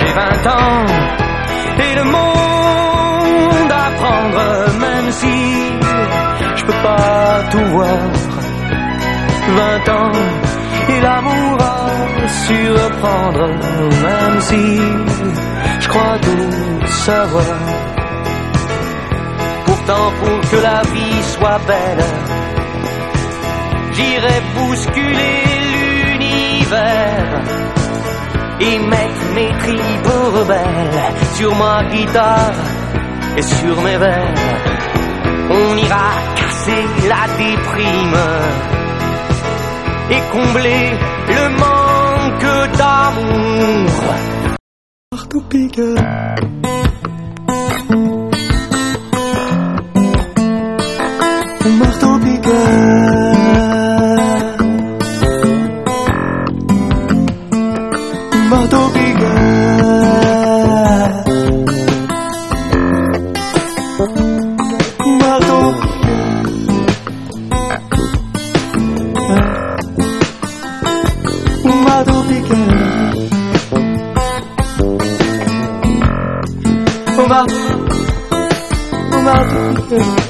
J'ai 20 ans et le monde à prendre, même si je peux pas tout voir. 20 ans et l'amour à surprendre, même si je crois tout savoir. Pourtant pour que la vie soit belle, j'irai bousculer l'univers et mettre mes tripes rebelles sur ma guitare et sur mes vers. On ira casser la déprime et combler le manque d'amour. Marteau-piqueur, marteau-piqueur, marteau-piqueur, marteau-piqueur.